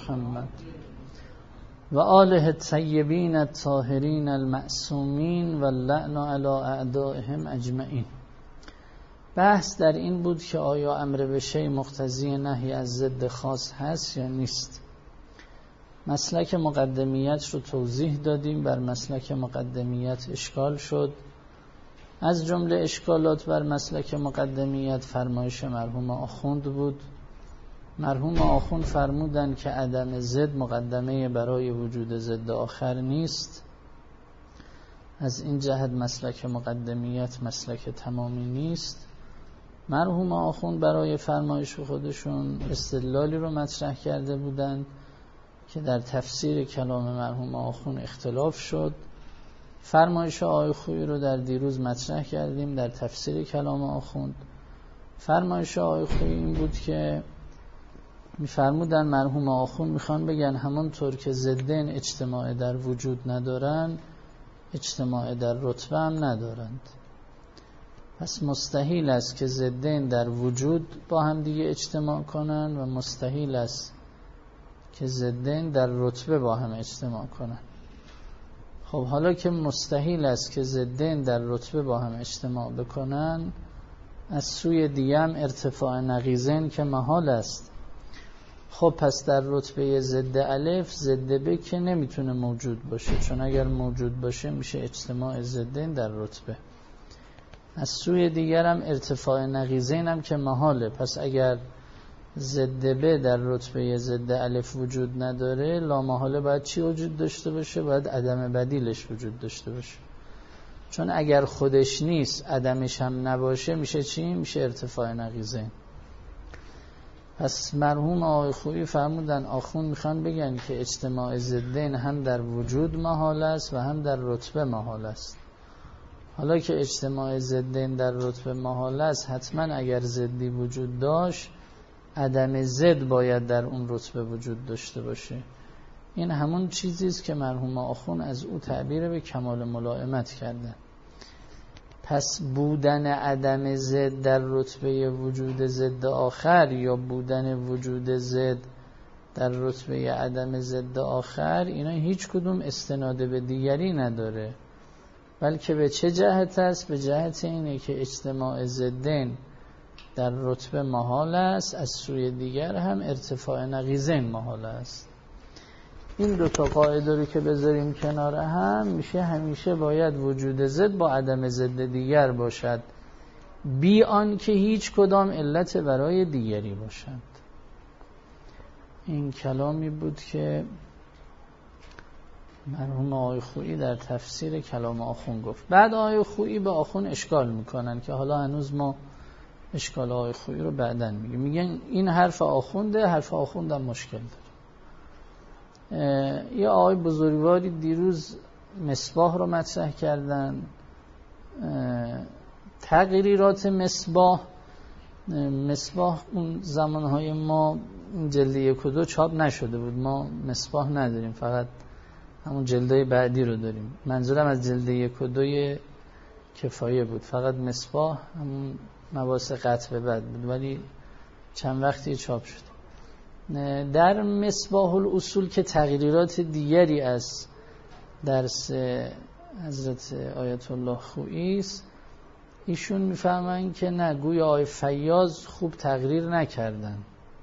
محمد و آله الطیبین الطاهرین المعصومین و اللعن علی اعدائهم اجمعین. بحث در این بود که آیا امر به شیء مقتضی نهی از ضد خاص هست یا نیست. مسلک مقدمیت رو توضیح دادیم، بر مسلک مقدمیت اشکال شد. از جمله اشکالات بر مسلک مقدمیت فرمایش مرحوم آخوند بود. مرحوم آخوند فرمودند که عدم ضد مقدمه برای وجود ضد آخر نیست. از این جهت مسلک مقدمیت مسلک تمامی نیست. مرحوم آخوند برای فرمایش خودشون استدلالی رو مطرح کرده بودند که در تفسیر کلام مرحوم آخوند اختلاف شد. فرمایش آقای خویی رو در دیروز مطرح کردیم در تفسیر کلام آخوند. فرمایش آقای خویی این بود که می‌فرمودن مرحوم آخوند میخوان بگن همانطور که ضدین اجتماع در وجود ندارن، اجتماع در رتبه هم ندارند. پس مستحیل است که ضدین در وجود با هم دیگه اجتماع کنن و مستحیل است که ضدین در رتبه با هم اجتماع کنن. خب حالا که مستحیل است که ضدین در رتبه با هم اجتماع بکنن، از سوی دیگه هم ارتفاع نقیضین که محال است. خب پس در رتبه ضد الف ضد ب که نمیتونه موجود باشه، چون اگر موجود باشه میشه اجتماع ضدین در رتبه. از سوی دیگر هم ارتفاع نقیضین هم که محاله. پس اگر ضد ب در رتبه ضد الف وجود نداره، لا محاله باید چی وجود داشته باشه؟ باید عدم بدیلش وجود داشته باشه. چون اگر خودش نیست عدمش هم نباشه میشه چی؟ میشه ارتفاع نقیضین. پس مرحوم آقای خویی فرمودن آخوند میخوان بگن که اجتماع ضدین هم در وجود محال است و هم در رتبه محال است. حالا که اجتماع ضدین در رتبه محال است، حتما اگر ضدی وجود داشت عدم ضد باید در اون رتبه وجود داشته باشه. این همون چیزی است که مرحوم آخوند از او تعبیر به کمال ملائمت کردن. پس بودن عدم ضد در رتبه وجود ضد آخر یا بودن وجود ضد در رتبه عدم ضد آخر، اینا هیچ کدوم استناد به دیگری نداره، بلکه به چه جهت است؟ به جهت اینه که اجتماع ضدین در رتبه محال است، از سوی دیگر هم ارتفاع نقیضین محال است. این دو تا قاعده رو که بذاریم کنار هم، میشه همیشه باید وجود ضد با عدم ضد دیگر باشد، بی آن که هیچ کدام علت برای دیگری باشد. این کلامی بود که مرحوم آقای خویی در تفسیر کلام آخوند گفت. بعد آقای خویی به آخوند اشکال میکنن که حالا هنوز ما اشکال آقای خویی رو بعداً میگیم. میگن این حرف آخونده، حرف آخوندم مشکل داره. یه آقای بزرگواری دیروز مصباح رو مطرح کردن. تغییرات مصباح اون زمانهای ما جلد 1 و 2 چاپ نشده بود، ما مصباح نداریم، فقط همون جلدهای بعدی رو داریم. منظورم از جلد 1 و 2 کفایه بود، فقط مصباح همون مباحث قطع به بعد بود، ولی چند وقتی چاپ شد. در مصباح الاصول که تغییرات دیگری از درس حضرت آیت الله خویی است، ایشون میفهمن که نه، گویا آقای فیاض خوب تقریر نکردن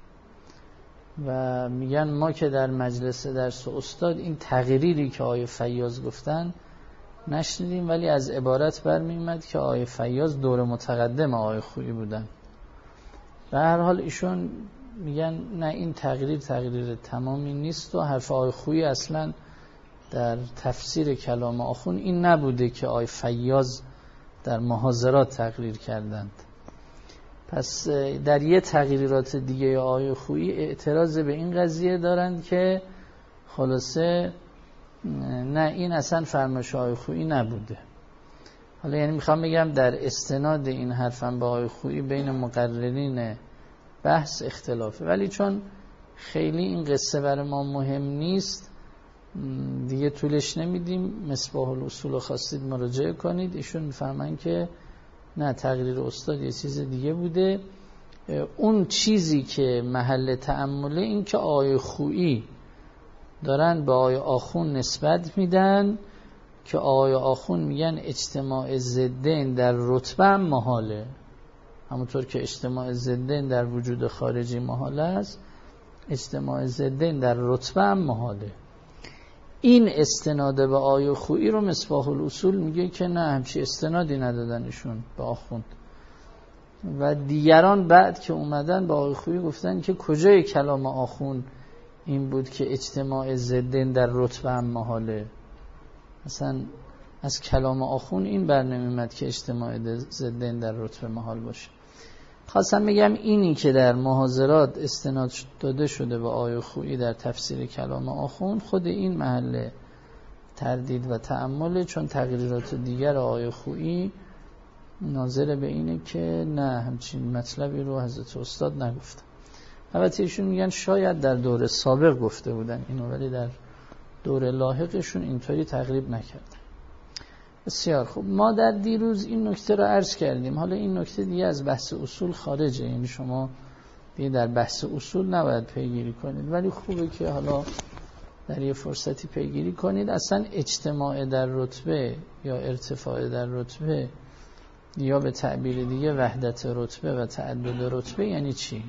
و میگن ما که در مجلس درس استاد این تقریری که آقای فیاض گفتن نشنیدیم، ولی از عبارت برمی‌آمد که آقای فیاض دور متقدم آقای خویی بودن. به هر حال ایشون میگن نه، این تقریر تمامی نیست و حرف آقای خویی اصلا در تفسیر کلام آخوند این نبوده که آقای فیاض در محاضرات تقریر کردند. پس در یه تغییرات دیگه آقای خویی اعتراض به این قضیه دارند که خلاصه نه، این اصلا فرمایش آقای خویی نبوده. حالا یعنی میخوام بگم در استناد این حرفم به آقای خویی بین مقررین بحث اختلافه، ولی چون خیلی این قصه برای ما مهم نیست دیگه طولش نمیدیم. مصباح الاصول خواستید مراجعه کنید، ایشون میفهمن که نه، تقریر استاد یه چیز دیگه بوده. اون چیزی که محل تأمله این که آقای خویی دارن به آقای آخون نسبت میدن که آقای آخون میگن اجتماع ضدین در رتبه هم محاله، همونطور که اجتماع ضدین در وجود خارجی محاله است، اجتماع ضدین در رتبه هم محاله. این استناد به آقای خویی رو مصباح الاصول میگه که نه، همچی استنادی ندادن ایشون به آخوند. و دیگران بعد که اومدن با آقای خویی گفتن که کجای کلام آخوند این بود که اجتماع ضدین در رتبه هم محاله. مثلا از کلام آخوند این برنمی‌آمد که اجتماع ضدین در رتبه محال باشه. خواستم بگم اینی که در محاضرات استناد داده شده به آقای خویی در تفسیر کلام آخوند، خود این محل تردید و تأمله، چون تقریرات دیگر آقای خویی ناظر به اینه که نه، همچین مطلبی رو حضرت استاد نگفتن. البته ایشون میگن شاید در دور سابق گفته بودن اینو، ولی در دور لاحقشون اینطوری تقریب نکردن. بسیار خوب، ما در دیروز این نکته رو عرض کردیم. حالا این نکته دیگه از بحث اصول خارجه، یعنی شما دیگه در بحث اصول نباید پیگیری کنید، ولی خوبه که حالا در یه فرصتی پیگیری کنید. اصلا اجتماع در رتبه یا ارتفاع در رتبه یا به تعبیر دیگه وحدت رتبه و تعدد رتبه یعنی چی؟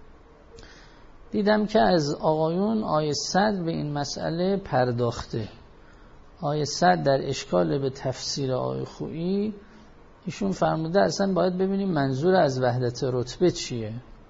دیدم که از آقایون آیه صدر به این مسئله پرداخته. آیه صدر در اشکال به تفسیر آیه خویی ایشون فرموده اصلا باید ببینیم منظور از وحدت رتبه چیه،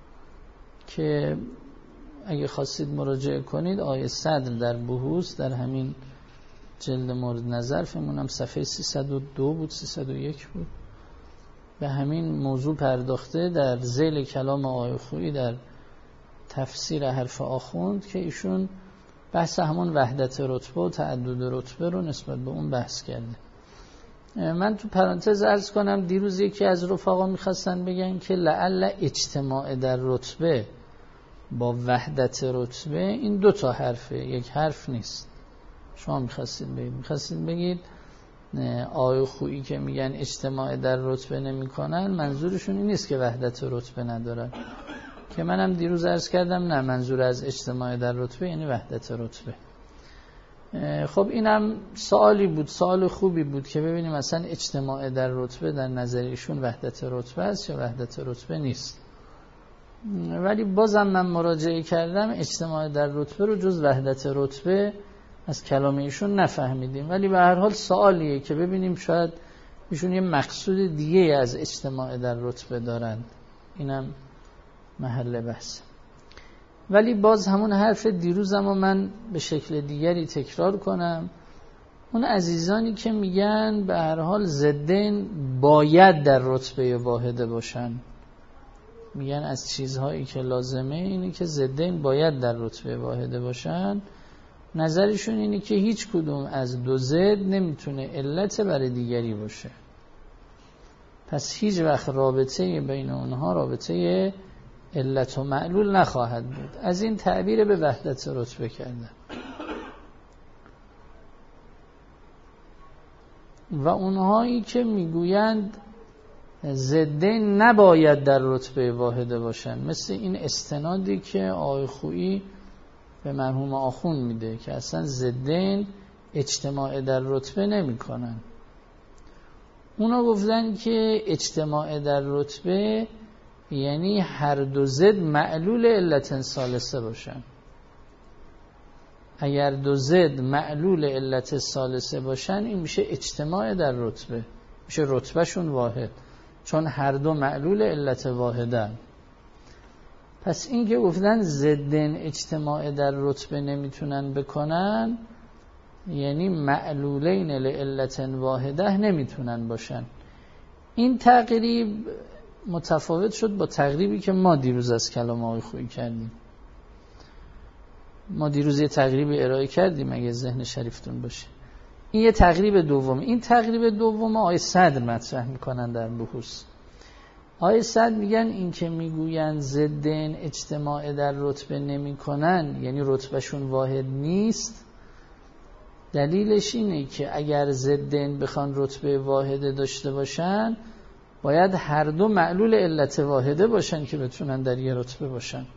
که اگه خواستید مراجعه کنید آیه صدر در بحوث در همین جلد مورد نظر، فهمونم صفحه 302 بود 301 بود، به همین موضوع پرداخته در ذیل کلام آیه خویی در تفسیر حرف آخوند، که ایشون بحث همون وحدت رتبه و تعدد رتبه رو نسبت به اون بحث کرده. من تو پرانتز عرض کنم دیروز یکی از رفقا میخواستن بگن که لعل اجتماع در رتبه با وحدت رتبه این دو تا حرفه، یک حرف نیست. شما میخواستید بگید آیه خویی که میگن اجتماع در رتبه نمی کنن منظورشون این نیست که وحدت رتبه ندارن، که منم دیروز عرض کردم نه، منظور از اجتماع در رتبه یعنی وحدت رتبه. خب اینم سوالی بود، سوال خوبی بود که ببینیم اصلا اجتماع در رتبه در نظر ایشون وحدت رتبه است یا وحدت رتبه نیست. ولی بازم من مراجعه کردم اجتماع در رتبه رو جز وحدت رتبه از کلام ایشون نفهمیدیم، ولی به هر حال سوالیه که ببینیم شاید ایشون یه مقصود دیگه از اجتماع در رتبه دارند، اینم محل بحث. ولی باز همون حرف دیروزم من به شکل دیگری تکرار کنم. اون عزیزانی که میگن به هر حال ضدین باید در رتبه واحده باشن، میگن از چیزهایی که لازمه اینه که ضدین باید در رتبه واحده باشن، نظرشون اینه که هیچ کدوم از دو ضد نمیتونه علت برای دیگری باشه، پس هیچ وقت رابطه بین اونها رابطه علت و معلول نخواهد بود. از این تعبیر به وحدت رتبه کردن. و اونهایی که میگویند ضدین نباید در رتبه واحده باشن، مثل این استنادی که آقای خویی به مرحوم آخوند میده که اصلا ضدین اجتماع در رتبه نمی کنن. اونا گفتن که اجتماع در رتبه یعنی هر دو ضد معلول علت ثالثه باشن. اگر دو ضد معلول علت ثالثه باشن این میشه اجتماع در رتبه، میشه رتبهشون واحد، چون هر دو معلول علت واحدن. پس این که گفتن ضدین اجتماع در رتبه نمیتونن بکنن یعنی معلولین لعلت واحده نمیتونن باشن. این تقریب متفاوت شد با تقریبی که ما دیروز از کلام آقای خویی کردیم. ما دیروز یه تقریبی ارائه کردیم اگه ذهن شریفتون باشه. این یه تقریب دوم. این تقریب دوم آیه صدر مطرح میکنن در بحوث. آیه صدر میگن این که میگوین ضدین اجتماع در رتبه نمی کنن یعنی رتبهشون واحد نیست، دلیلش اینه که اگر ضدین بخوان رتبه واحده داشته باشن باید هر دو معلول علت واحده باشن که بتونن در یه رتبه باشن.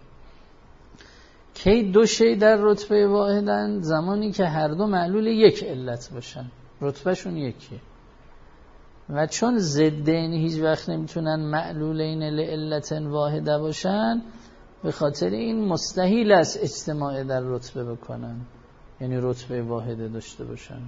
کی دو شی در رتبه واحدن؟ زمانی که هر دو معلول یک علت باشن، رتبهشون یکیه. و چون ضدین هیچ وقت نمیتونن معلولین لعلت واحده باشن، به خاطر این مستحیل است اجتماع در رتبه بکنن، یعنی رتبه واحده داشته باشن.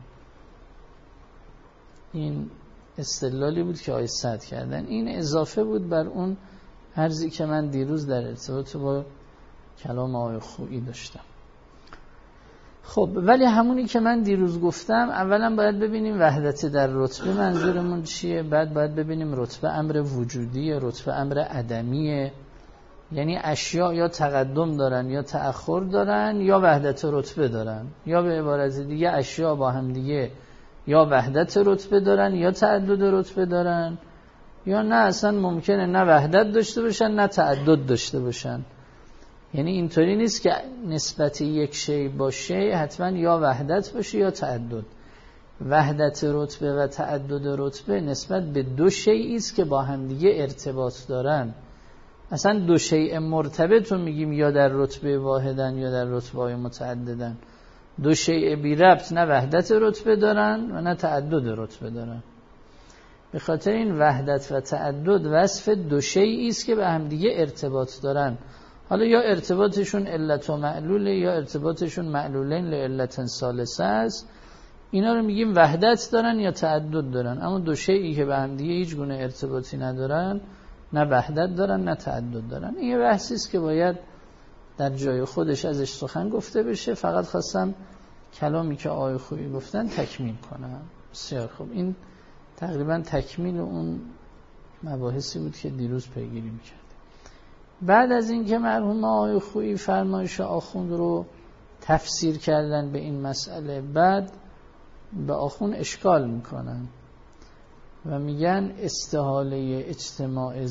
این استدلالی بود که آقای سعد کردن. این اضافه بود بر اون عرضی که من دیروز در ارتباط با کلام آقای خویی داشتم. خب ولی همونی که من دیروز گفتم، اولا باید ببینیم وحدت در رتبه منظورمون چیه، بعد باید ببینیم رتبه امر وجودیه، رتبه امر عدمیه، یعنی اشیاء یا تقدم دارن یا تأخر دارن یا وحدت رتبه دارن، یا به عبارت دیگه اشیاء با هم دیگه یا وحدت رتبه دارن یا تعدد رتبه دارن، یا نه اصلا ممکنه نه وحدت داشته باشن نه تعدد داشته باشن. یعنی اینطوری نیست که نسبت یک شی با شی حتما یا وحدت باشه یا تعدد. وحدت رتبه و تعدد رتبه نسبت به دو شیئی است که با هم دیگه ارتباط دارن. اصلا دو شیء مرتبط رو میگیم یا در رتبه واحدن یا در رتبه‌های متعددن. دو شیء بی ربط نه وحدت رتبه دارن و نه تعدد رتبه دارن. به خاطر این وحدت و تعدد وصف دو شیئی است که به هم دیگه ارتباط دارن. حالا یا ارتباطشون علت و معلوله یا ارتباطشون معلولین لعلت ثالثه است. اینا رو میگیم وحدت دارن یا تعدد دارن. اما دو شیئی که به هم دیگه هیچ گونه ارتباطی ندارن، نه وحدت دارن نه تعدد دارن. این یه بحثی است که باید در جای خودش ازش سخن گفته بشه. فقط خواستم کلامی که آقای خویی گفتن تکمیل کنم. بسیار خوب، این تقریبا تکمیل اون مباحثی بود که دیروز پیگیری می‌کردیم. بعد از این که مرحوم آقای خویی فرمایش آخوند رو تفسیر کردن به این مسئله، بعد به آخوند اشکال میکنن و میگن استحاله اجتماع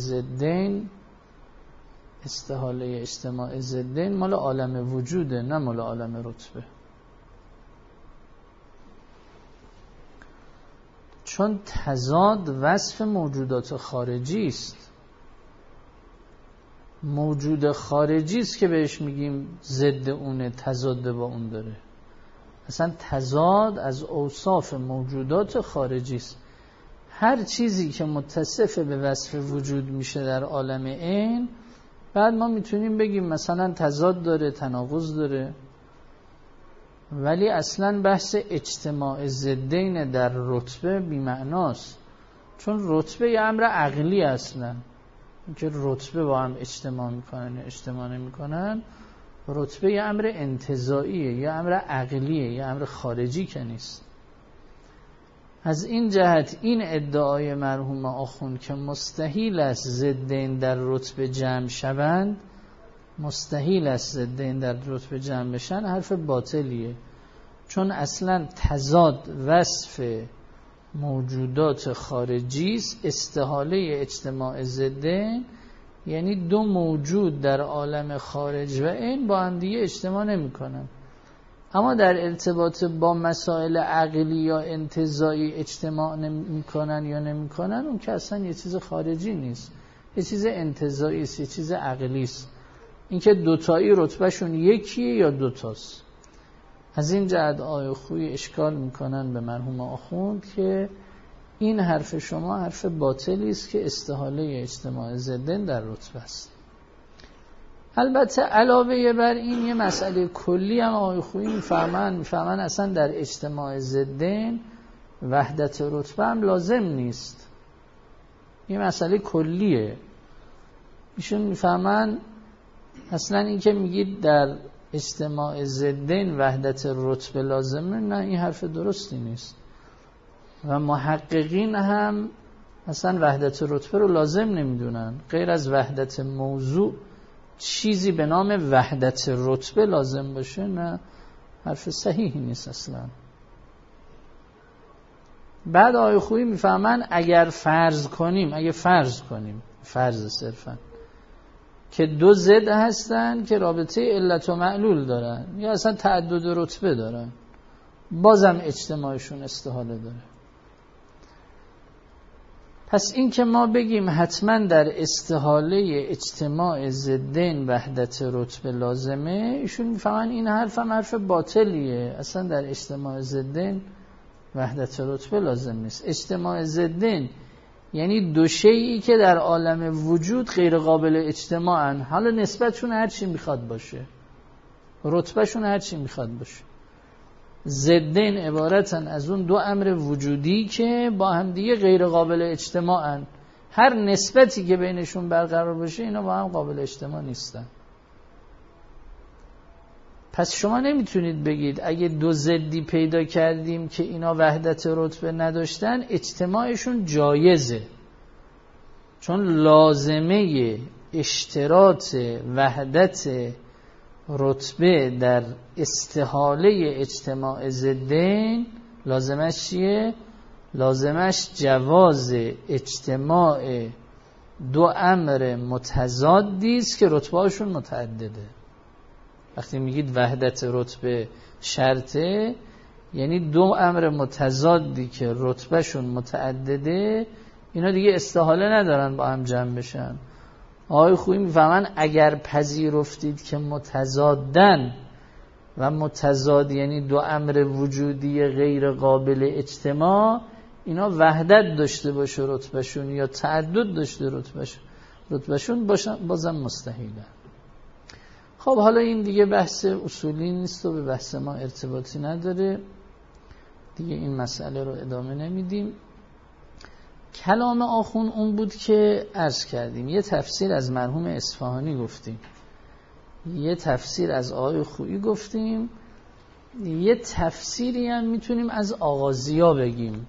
ضدین مال عالم وجوده، نه مال عالم رتبه. چون تضاد وصف موجودات خارجی است. موجود خارجی است که بهش میگیم ضد اونه، تضاد با اون داره. اصلا تضاد از اوصاف موجودات خارجی است. هر چیزی که متصف به وصف وجود میشه در عالم عین، بعد ما میتونیم بگیم مثلا تضاد داره، تناقض داره. ولی اصلا بحث اجتماع ضدین در رتبه بی‌معناست. چون رتبه یه امر عقلی اصلا، که رتبه با هم اجتماع میکنن یا اجتماع نمیکنن، رتبه یه امر انتزاعیه، یه امر عقلیه، یه امر خارجی که نیست. از این جهت این ادعای مرحوم آخوند که مستحیل است ضدین در رتبه جمع شوند، مستحیل است ضدین در رتبه جمع بشن، حرف باطلیه. چون اصلا تضاد وصف موجودات خارجی است. استحاله اجتماع ضدین یعنی دو موجود در عالم خارج و عین با هم دیگه اجتماع نمی‌کنن. اما در ارتباط با مسائل عقلی یا انتزاعی اجتماع نمی‌کنن یا نمی‌کنن، اون که اصلا یه چیز خارجی نیست، یه چیز انتزاعی است، یه چیز عقلی است. اینکه دوتایی رتبهشون یکیه یا دوتاست. از این جهت آقای خویی اشکال میکنن به مرحوم آخوند که این حرف شما حرف باطلی است که استحاله اجتماع ضدین در رتبه است. البته علاوه بر این یه مسئله کلی هم آقای خویی میفهمن اصلا در اجتماع ضدین وحدت رتبه هم لازم نیست. یه مسئله کلیه. ایشون میفهمن اصلا این که میگید در اجتماع ضدین وحدت رتبه لازمه، نه، این حرف درستی نیست. و محققین هم اصلا وحدت رتبه رو لازم نمیدونن. غیر از وحدت موضوع چیزی به نام وحدت رتبه لازم باشه، نه، حرف صحیحی نیست اصلا. بعد آقای خویی میفهمن اگه فرض کنیم فرض صرفا که دو ضد هستن که رابطه علت و معلول دارن یا اصلا تعدد رتبه دارن، بازم اجتماعشون استحاله داره. پس این که ما بگیم حتما در استحاله اجتماع ضدین وحدت رتبه لازمه، ایشون میفهمن این حرف هم حرف باطلیه. اصلا در اجتماع ضدین وحدت رتبه لازم نیست. اجتماع ضدین یعنی دو شیئی که در عالم وجود غیر قابل اجتماعن، حالا نسبتشون هر چی میخواد باشه، رتبهشون هر چی میخواد باشه. ضدین عبارتن از اون دو امر وجودی که با هم دیگه غیر قابل اجتماعن. هر نسبتی که بینشون برقرار باشه اینا با هم قابل اجتماع نیستن. پس شما نمیتونید بگید اگه دو ضدی پیدا کردیم که اینا وحدت رتبه نداشتن اجتماعشون جایزه، چون لازمه اشتراط وحدت رتبه در استحاله اجتماع ضدین لازمش چیه؟ لازمش جواز اجتماع دو امر متضادی است که رتبه‌هاشون متعدده. وقتی میگید وحدت رتبه شرطه، یعنی دو امر متضادی که رتبهشون متعدده، اینا دیگه استحاله ندارن با هم جمع بشن. آقای خویی میفهمن اگر پذیرفتید که متضادن و متضاد یعنی دو امر وجودی غیر قابل اجتماع، اینا وحدت داشته باشه رتبهشون یا تعدد داشته رتبهشون بازم مستحیله. خب حالا این دیگه بحث اصولی نیست و به بحث ما ارتباطی نداره دیگه، این مسئله رو ادامه نمیدیم. کلام آخون اون بود که عرض کردیم. یه تفسیر از مرحوم اصفهانی گفتیم، یه تفسیر از آقای خویی گفتیم، یه تفسیری هم میتونیم از آغازیا بگیم.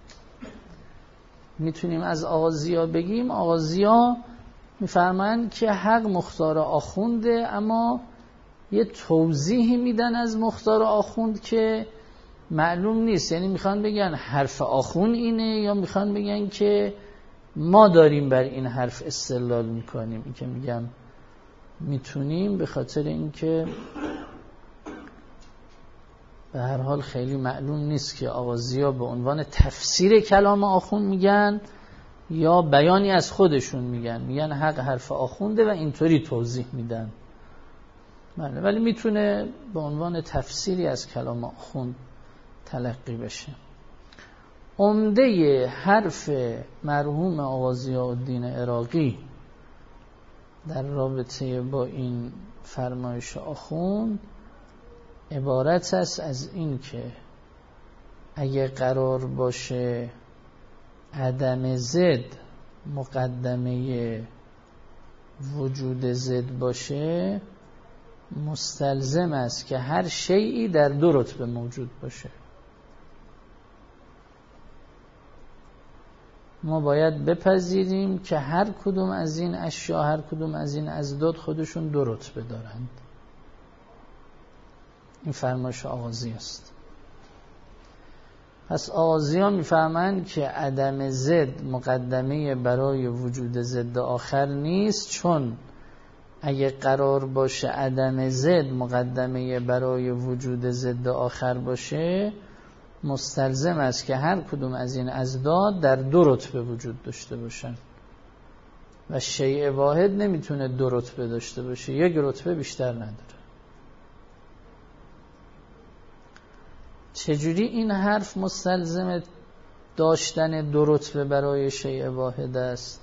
آغازیا میفرمایند که حق مختار آخونده، اما یه توضیحی میدن از مختار آخوند که معلوم نیست. یعنی میخوان بگن حرف آخون اینه یا میخوان بگن که ما داریم بر این حرف استدلال میکنیم. این که میگم میتونیم به خاطر اینکه به هر حال خیلی معلوم نیست که آغازیا به عنوان تفسیر کلام آخون میگن یا بیانی از خودشون میگن حق حرف آخونده و اینطوری توضیح میدن. بله، ولی میتونه به عنوان تفسیری از کلام آخوند تلقی بشه. عمده حرف مرحوم آقا ضیاءالدین عراقی در رابطه با این فرمایش آخوند عبارت است از این که اگه قرار باشه عدم ضد مقدمه وجود ضد باشه، مستلزم است که هر شیئی در دو رتبه موجود باشه. ما باید بپذیریم که هر کدوم از این اشیا، هر کدوم از این ازداد خودشون دو رتبه دارند. این فرمایش آغازی است. پس آغازی ها میفهمند که عدم ضد مقدمه برای وجود ضد آخر نیست، چون اگه قرار باشه عدم ضد مقدمه برای وجود ضد آخر باشه، مستلزم است که هر کدوم از این ازداد در دو رتبه وجود داشته باشن و شیء واحد نمیتونه دو رتبه داشته باشه، یک رتبه بیشتر نداره. چجوری این حرف مستلزم داشتن دو رتبه برای شیء واحد است؟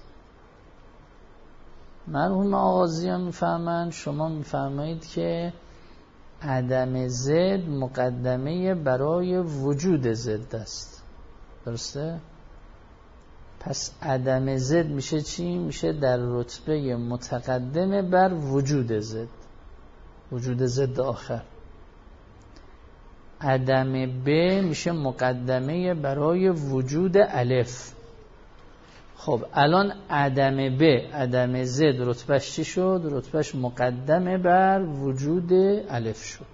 مرحوم آغازی ها میفهمند، شما میفهمید که عدم ضد مقدمه برای وجود ضد است، درسته؟ پس عدم ضد میشه چی؟ میشه در رتبه متقدمه بر وجود ضد، وجود ضد آخر. عدم ب میشه مقدمه برای وجود الف. خب الان عدم ب، عدم ضد رتبهش چی شد؟ رتبهش مقدمه بر وجود الف شد.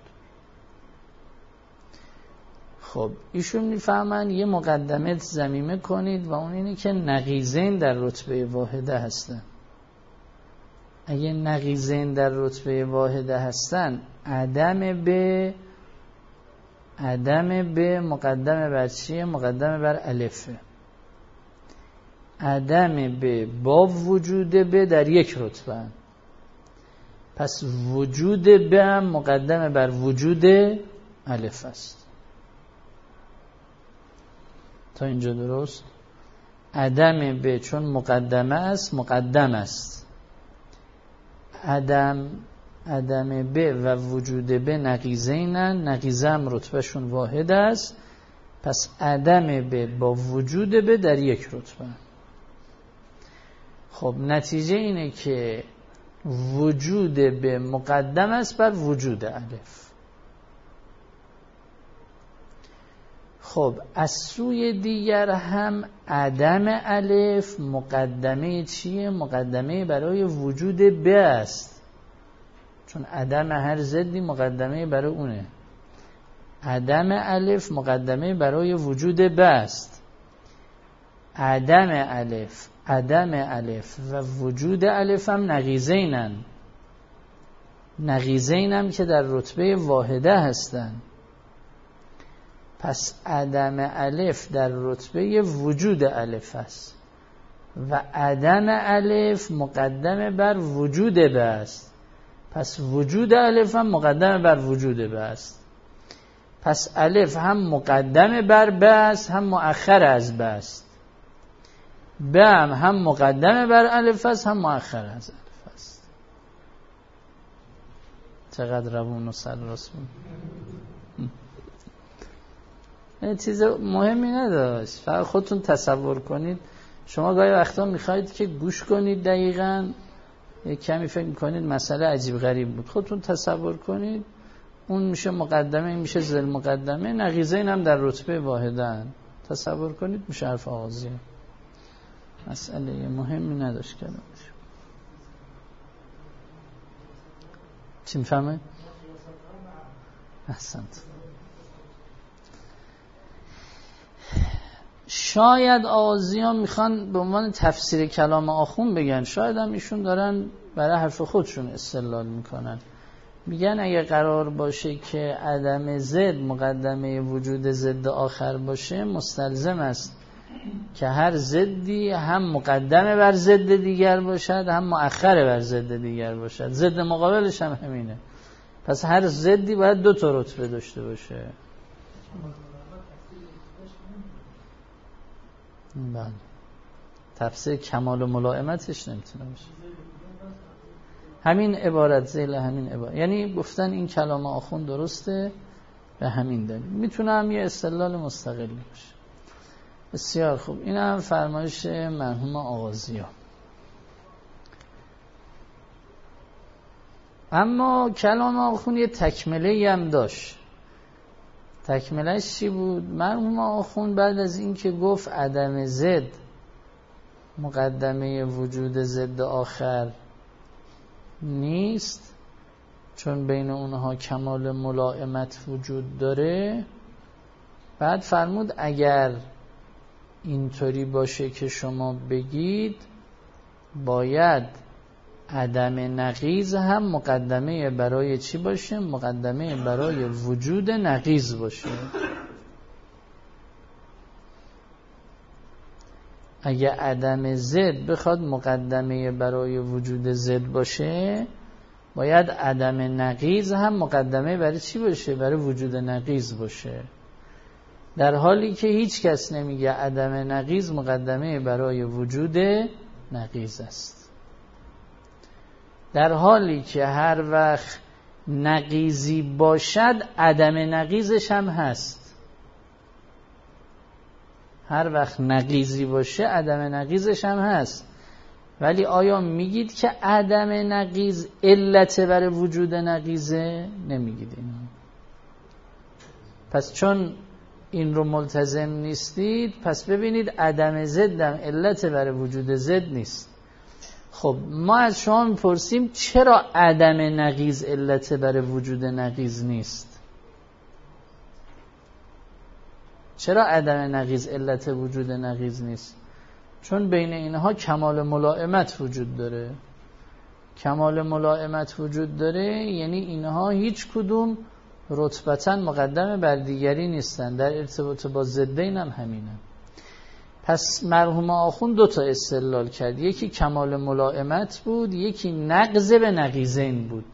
خب ایشون میفهمن یه مقدمه ضمیمه کنید و اون اینه که نقیضین در رتبه واحده هستن. اگه نقیضین در رتبه واحده هستن، عدم ب مقدمه بر چیه؟ مقدمه بر الفه. عدم به با وجود به در یک رتبه. پس وجود به هم مقدم بر وجود الف است. تا اینجا درست؟ عدم به چون مقدمه است مقدم است. عدم به و وجود به نقیضینن، نقیضه هم رتبه شون واحد است. پس عدم به با وجود به در یک رتبه. خب نتیجه اینه که وجود به مقدم است بر وجود الف. خب از سوی دیگر هم عدم الف مقدمه چیه؟ مقدمه برای وجود به است، چون عدم هر ضدی مقدمه برای اونه. عدم الف مقدمه برای وجود به است. عدم الف و وجود الف هم نقیضینن. نقیضین هم که در رتبه واحده هستن. پس عدم الف در رتبه وجود الف است و عدم الف مقدم بر وجود به است. پس وجود الف هم مقدم بر وجود به است. پس الف هم مقدم بر به است هم مؤخر از به است. به هم مقدم بر الف است هم مؤخر از الف است. چقدر روون و سلس بود. چیز مهمی نداشت، فقط خودتون تصور کنید. شما گاهی وقتا میخواید که گوش کنید دقیقاً، یک کمی فکر میکنید مسئله عجیب غریب بود، خودتون تصور کنید اون میشه مقدمه، این میشه ذل مقدمه، نقیضین هم در رتبه واحدن. تصور کنید میشه حرف آغازیه. مسئله مهمی نداشت کلامش. چی میفهمه؟ احسنت. شاید آغازیان میخوان به عنوان تفسیر کلام آخون بگن، شاید هم ایشون دارن برای حرف خودشون استدلال میکنن. میگن اگه قرار باشه که عدم ضد مقدمه وجود ضد آخر باشه، مستلزم است که هر ضدی هم مقدمه بر ضد دیگر باشد هم مؤخر بر ضد دیگر باشد. ضد مقابلش هم همینه. پس هر ضدی باید دو تا رتبه داشته باشه. بله. تفسیر کمال و ملائمتش نمیتونه باشه. همین عبارت ذیل همین عبارت، یعنی گفتن این کلام آخوند درسته به همین دلیل. میتونه هم یه استدلال مستقلی باشه. بسیار خوب. این هم فرمایش مرحوم آغازی ها. اما کلام آخوند یه تکمله هم داشت. تکملش چی بود؟ مرحوم آخوند بعد از این که گفت عدم ضد مقدمه وجود ضد آخر نیست چون بین اونها کمال ملائمت وجود داره، بعد فرمود اگر اینطوری باشه که شما بگید باید عدم نقیض هم مقدمه برای چی باشه؟ مقدمه برای وجود نقیض باشه. اگه عدم ضد بخواد مقدمه برای وجود ضد باشه، باید عدم نقیض هم مقدمه برای چی باشه؟ برای وجود نقیض باشه. در حالی که هیچ کس نمیگه عدم نقیض مقدمه برای وجود نقیض است. در حالی که هر وقت نقیضی باشد عدم نقیضش هم هست. هر وقت نقیضی باشه عدم نقیضش هم هست. ولی آیا میگید که عدم نقیض علت برای وجود نقیضه؟ نمیگید اینو. پس چون این رو ملتزم نیستید، پس ببینید عدم ضدم علت برای وجود ضد نیست. خب ما از شما میپرسیم چرا عدم نقیض علت برای وجود نقیض نیست؟ چرا عدم نقیض علت وجود نقیض نیست؟ چون بین اینها کمال ملائمت وجود داره. کمال ملائمت وجود داره یعنی اینها هیچ کدوم رتبتاً مقدم بر دیگری نیستن، در ارتباط با ضدین هم همینه. پس مرحوم آخوند 2 تا استدلال کرد، یکی کمال ملائمت بود، یکی نقض به نقیضین بود.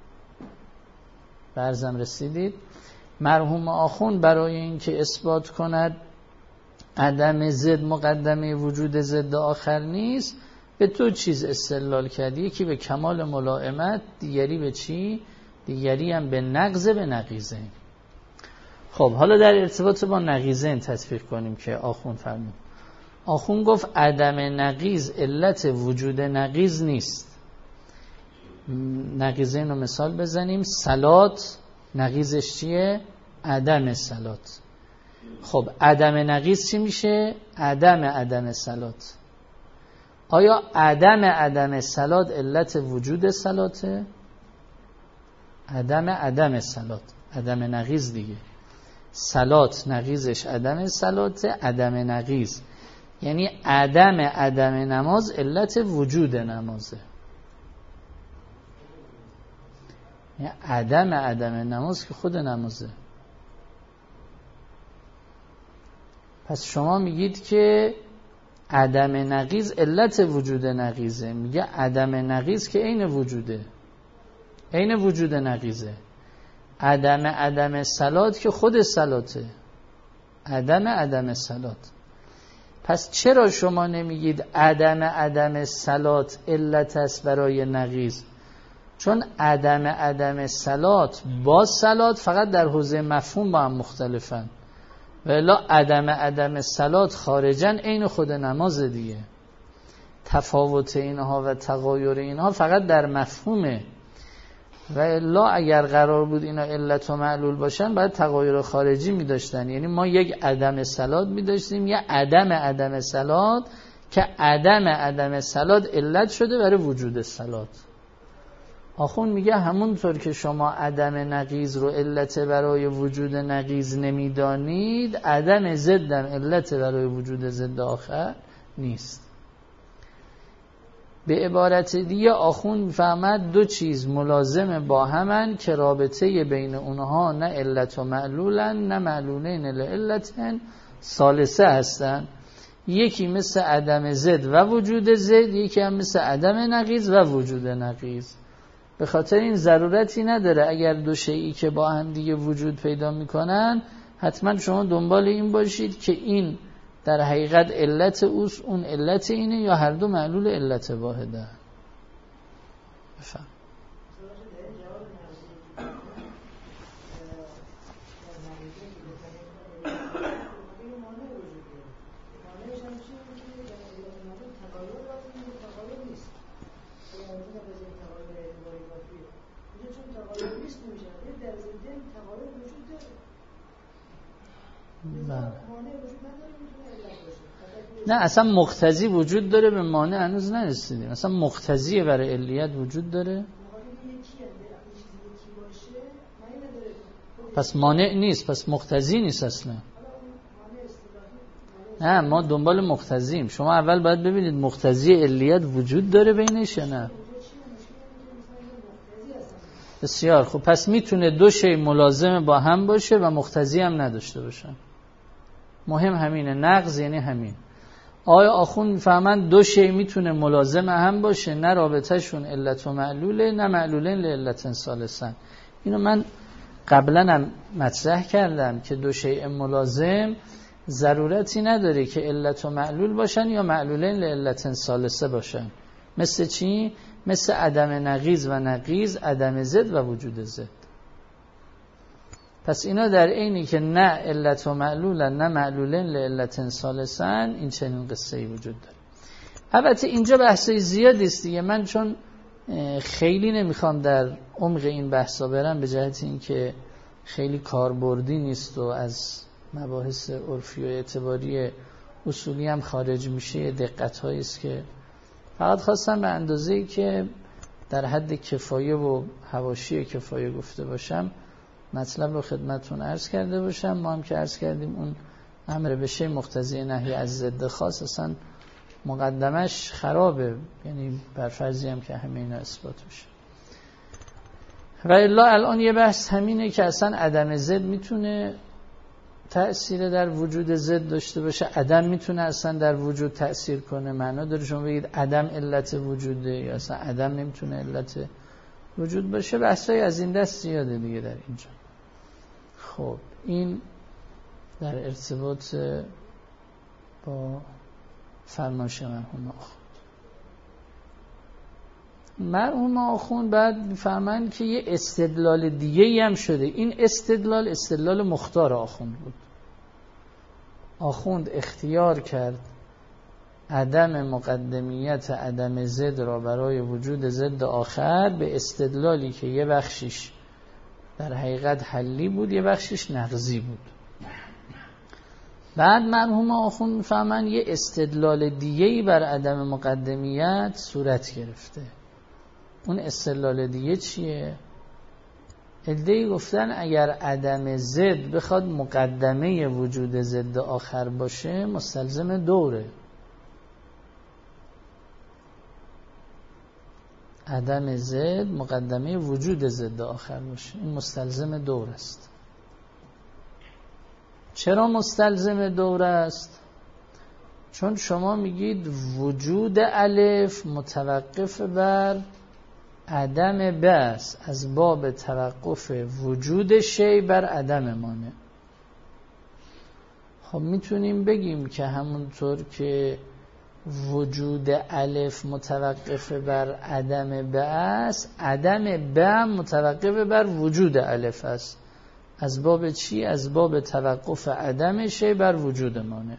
برزم رسیدید؟ مرحوم آخوند برای اینکه اثبات کند عدم ضد مقدمه وجود ضد آخر نیست، به 2 چیز استدلال کرد، یکی به کمال ملائمت، دیگری به چی؟ دیگری هم به نقض به نقیضین. خب حالا در ارتباط با نقیضین تطبیق کنیم که آخوند فرمود. آخوند گفت عدم نقیض علت وجود نقیض نیست. نقیضین رو مثال بزنیم. صلات نقیضش چیه؟ عدم صلات. خب عدم نقیض چی میشه؟ عدم صلات. آیا عدم صلات علت وجود صلاته؟ عدم صلات، عدم نقیض دیگه. صلات نقیضش عدم صلاته، عدم نقیض یعنی عدم نماز علت وجود نمازه. یعنی عدم نماز که خود نمازه. پس شما میگید که عدم نقیض علت وجود نقیضه، میگه عدم نقیض که عین وجوده، عین وجود نقیضه. عدم صلات که خود صلاته، عدم صلات. پس چرا شما نمیگید عدم صلات علت است برای نقیض؟ چون عدم صلات با صلات فقط در حوزه مفهوم با هم مختلفن، و الا عدم صلات خارجن عین خود نماز دیگه. تفاوت اینها و تغایر اینها فقط در مفهومه، و الا اگر قرار بود اینا علت و معلول باشن باید تغایر خارجی می داشتن. یعنی ما یک عدم صلات می داشتیم، یک عدم صلات که عدم صلات علت شده برای وجود صلات. آخوند میگه همونطور که شما عدم نقیض رو علت برای وجود نقیض نمیدانید، عدم ضدم علت برای وجود ضد آخر نیست. به عبارت دیگه آخوند میفهمد 2 چیز ملازم با همن که رابطه بین اونها نه علت و معلولن، نه معلولین لعلتن ثالثه هستن. یکی مثل عدم ضد و وجود ضد، یکی هم مثل عدم نقیض و وجود نقیض. به خاطر این ضرورتی نداره اگر 2 شیئی که با هم دیگه وجود پیدا میکنن حتما شما دنبال این باشید که این در حقیقت علت اوست، اون علت اینه، یا هر 2 معلول علت واحده. بفهم. نه اصلا مقتضی وجود داره، به مانع هنوز نرسیدیم. اصلا مقتضی برای علیت وجود داره، پس مانع نیست، پس مقتضی نیست اصلا. نه ما دنبال مقتضیم. شما اول باید ببینید مقتضی علیت وجود داره بینش یا نه. بسیار خوب. پس میتونه 2 شی ملازم با هم باشه و مقتضی هم نداشته باشن. مهم همینه، نقض یعنی همین. آیا آخوند میفهمن 2 شی میتونه ملازم هم باشه، نه رابطه شون علت و معلوله، نه معلولین لعلت ثالثن. اینو من قبلا هم مطرح کردم که 2 شی ملازم ضرورتی نداره که علت و معلول باشن یا معلولین لعلت ثالثه باشن. مثل چی؟ مثل عدم نقیض و نقیض، عدم ضد و وجود ضد. پس اینا در عینی که نه علت و معلولن نه معلولین لعلت ثالثن، این چنین قصه‌ای وجود داره. البته اینجا بحثای زیادی است دیگه، من چون خیلی نمیخوام در عمق این بحثا برم به جهت اینکه خیلی کاربردی نیست و از مباحث عرفی و اعتباری اصولی هم خارج میشه. دقت‌هایی است که فقط خواستم به اندازه‌ای که در حد کفایه و حواشی کفایه گفته باشم مطلب رو خدمتتون عرض کرده باشم. ما هم که عرض کردیم اون امر به شی مقتضی نهی از ضد خاص اصلا مقدمش خرابه، یعنی بر فرضی هم که همه اینا اثبات بشه. و الا الان یه بحث همینه که اصلا عدم ضد میتونه تأثیر در وجود ضد داشته باشه، عدم میتونه اصلا در وجود تأثیر کنه؟ معنا داره شما بگید عدم علت وجوده یا اصلا عدم نمیتونه علت وجود باشه؟ بحثای از این دست زیاده دیگه در اینجا. خب این در ارتباط با فرمایش مرحوم آخوند بعد می‌فرمایند که یه استدلال دیگه‌ای هم شده. این استدلال مختار آخوند بود. آخوند اختیار کرد عدم مقدمیت عدم ضد را برای وجود ضد آخر به استدلالی که یه بخشش در حقیقت حلی بود، یه بخشش نقضی بود. بعد مرحوم آخوند می‌فهمن یه استدلال دیگه‌ای بر عدم مقدمیت صورت گرفته. اون استدلال دیگه چیه؟ عده‌ای گفتن اگر عدم ضد بخواد مقدمه وجود ضد آخر باشه مستلزم دوره. عدم ضد مقدمه وجود ضد آخر باشه، این مستلزم دور است. چرا مستلزم دور است؟ چون شما میگید وجود الف متوقف بر عدم بس، از باب توقف وجود شی بر عدم مانع. خب میتونیم بگیم که همونطور که وجود الف متوقف بر عدم بس، عدم بم متوقف بر وجود الف است. از باب چی؟ از باب توقف عدم شی بر وجود مانع.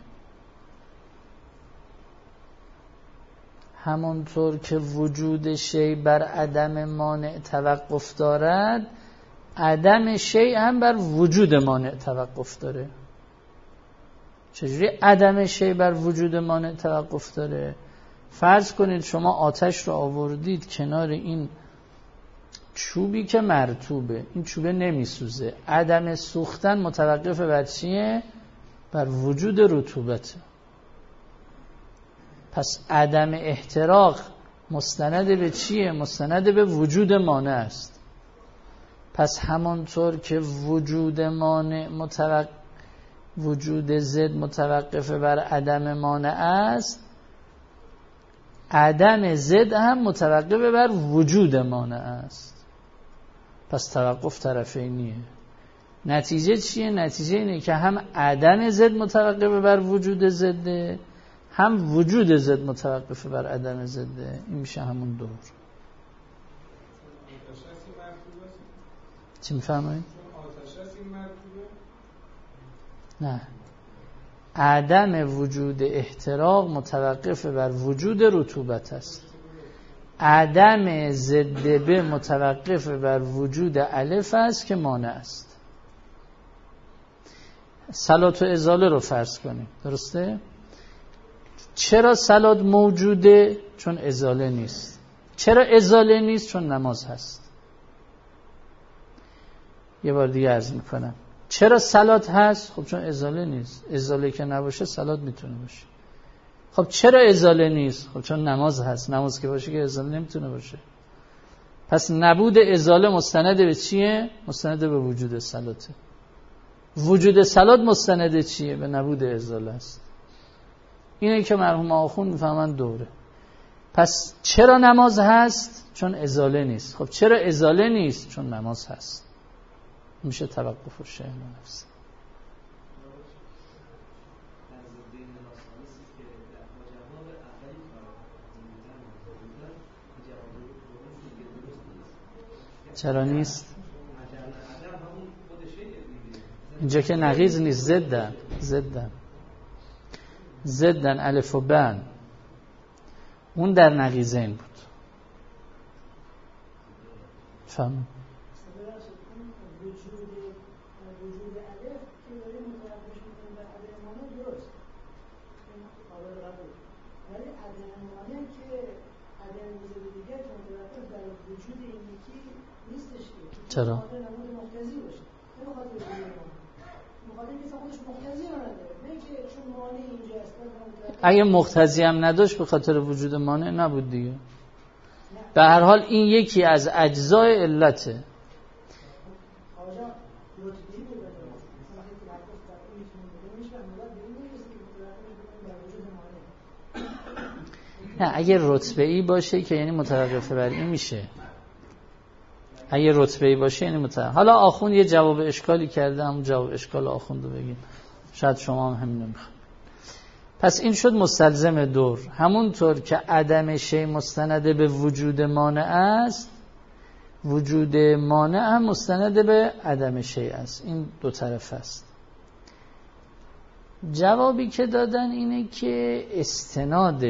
همونطور که وجود شی بر عدم مانع توقف دارد، عدم شی هم بر وجود مانع توقف داره. چجوری عدم شی بر وجود مانع توقف داره؟ فرض کنید شما آتش رو آوردید کنار این چوبی که مرطوبه، این چوبه نمیسوزه. عدم سوختن متوقف بر چیه؟ بر وجود رطوبته. پس عدم احتراق مستند به چیه؟ مستند به وجود مانع است. پس همانطور که وجود مانع وجود ضد متوقف بر عدم مانع است، عدم ضد هم متوقف بر وجود مانع است. پس توقف طرفینیه. نتیجه چیه؟ نتیجه اینه که هم عدم ضد متوقف بر وجود ضده، هم وجود ضد متوقف بر عدم ضده. این میشه همون دور. چی میفهمید؟ نه، عدم وجود احتراق متوقف بر وجود رطوبت است. عدم ضد به متوقف بر وجود الف است که مانع است. صلات و ازاله رو فرض کنیم، درسته؟ چرا صلات موجوده؟ چون ازاله نیست. چرا ازاله نیست؟ چون نماز هست. یه بار دیگه عرض میکنم. چرا صلات هست؟ خب چون ازاله نیست. ازاله که نباشه صلات میتونه باشه. خب چرا ازاله نیست؟ خب چون نماز هست. نماز که باشه که ازاله نمیتونه باشه. پس نبود ازاله مستند به چیه؟ مستند به وجود صلاته. وجود صلات مستند چیه؟ به نبود ازاله است. اینه که مرحوم آخوند میفهمن دوره. پس چرا نماز هست؟ چون ازاله نیست. خب چرا ازاله نیست؟ چون نماز هست. میشه توقف و شیء نفس. چرا نیست؟ اینجا که نقیض نیست، زدن الف و بن. اون در نقیضین بود. فهم؟ وجود الف که داریم متوقفش میکنیم بر عدم مانع درست، این قابل قبول. ولی عدم مانع که عدم وجود دیگر که متوقف بر وجود این یکی نیستش که چرا؟ بخاطر نمود مقتضی باشه، نه بخاطر وجود مانع. بخاطر که خودش مقتضی رو نداره، نه که چون مانع اینجا است. اگه مقتضی هم نداشت به خاطر وجود مانع نبود دیگه. به هر حال این یکی از اجزای علته. نه اگه رتبه‌ای باشه که یعنی متوقف بر این میشه. اگه رتبه‌ای باشه یعنی متوقف. حالا آخوند یه جواب اشکالی کرده، هم جواب اشکال آخوند رو بگیم، شاید شما هم همین نمیخواد. پس این شد مستلزم دور. همونطور که عدم شی مستند به وجود مانع است، وجود مانع هم مستند به عدم شی است. این دو طرف است. جوابی که دادن اینه که استناد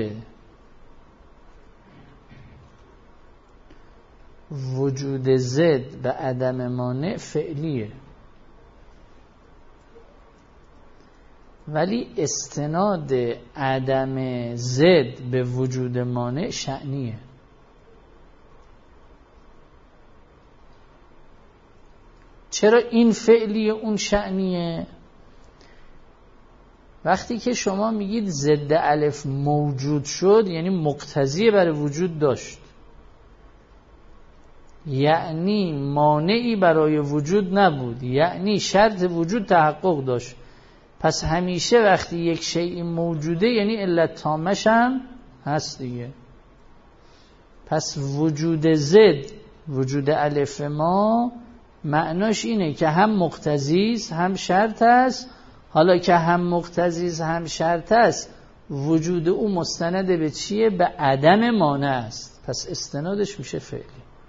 وجود ضد به عدم مانع فعلیه، ولی استناد عدم ضد به وجود مانع شأنیه. چرا این فعلیه اون شأنیه؟ وقتی که شما میگید ضد الف موجود شد یعنی مقتضی برای وجود داشت، یعنی مانعی برای وجود نبود، یعنی شرط وجود تحقق داشت. پس همیشه وقتی یک شیء موجوده یعنی علت تامش هم هست دیگه. پس وجود ضد، وجود الف ما معناش اینه که هم مقتضی است هم شرط است. حالا که هم مقتضی است هم شرط است، وجود او مستند به چیه؟ به عدم مانع است. پس استنادش میشه فعلی.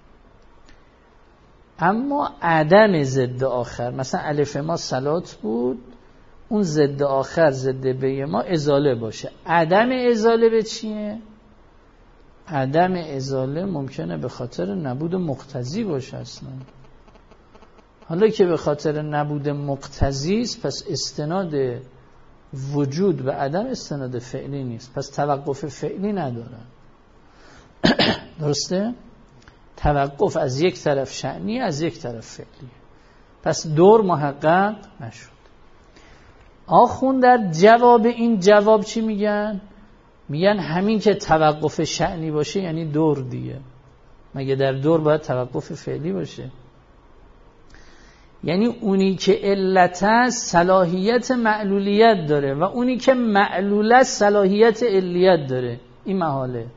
اما عدم ضد آخر، مثلا الف ما صلات بود، اون ضد آخر ضد به ما ازاله باشه. عدم ازاله به چیه؟ عدم ازاله ممکنه به خاطر نبود مقتضی باشه اصلا. حالا که به خاطر نبود مقتضی است، پس استناد وجود به عدم استناد فعلی نیست، پس توقف فعلی نداره. درسته؟ توقف از یک طرف شأنی، از یک طرف فعلی. پس دور محقق نشد. آخوند در جواب این جواب چی میگن؟ میگن همین که توقف شأنی باشه یعنی دور دیگه. مگه در دور باید توقف فعلی باشه؟ یعنی اونی که علت است صلاحیت معلولیت داره و اونی که معلول است صلاحیت علیت داره. این محاله.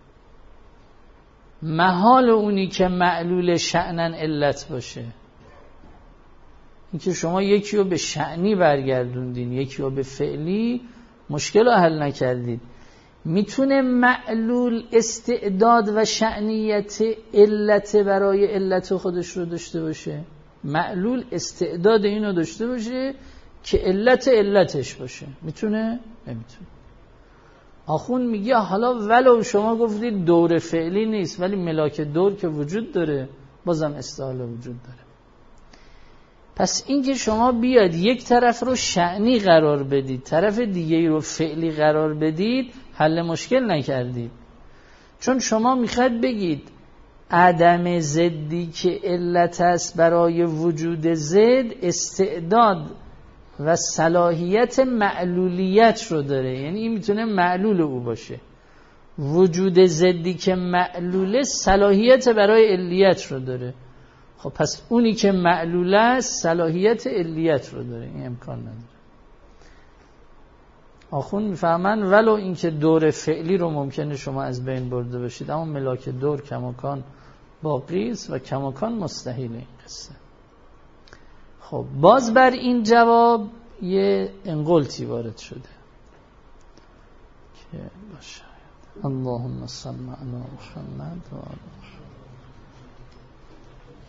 محال اونی که معلول شأنن علت باشه. این که شما یکی رو به شأنی برگردوندین یکی رو به فعلی، مشکل رو حل نکردید. میتونه معلول استعداد و شأنیت علت برای علت خودش رو داشته باشه؟ معلول استعداد اینو داشته باشه که علت علتش باشه؟ میتونه؟ نمیتونه. آخوند میگه حالا ولو شما گفتید دور فعلی نیست، ولی ملاک دور که وجود داره، بازم استحاله وجود داره. پس این که شما بیاد یک طرف رو شأنی قرار بدید، طرف دیگه رو فعلی قرار بدید، حل مشکل نکردید. چون شما میخواد بگید عدم ضدی که علت است برای وجود ضد استعداد و صلاحیت معلولیت رو داره، یعنی این میتونه معلول او باشه. وجود ضدی که معلوله صلاحیت برای علیت رو داره. خب پس اونی که معلول است صلاحیت علیت رو داره، این امکان نداره. آخوند میفهمن ولو اینکه دور فعلی رو ممکنه شما از بین برده باشید، اما ملاک دور کماکان باقی است و کماکان مستحیل این قصه. خب باز بر این جواب یه انقلتی وارد شده که باشه. اللهم صل علی محمد و آله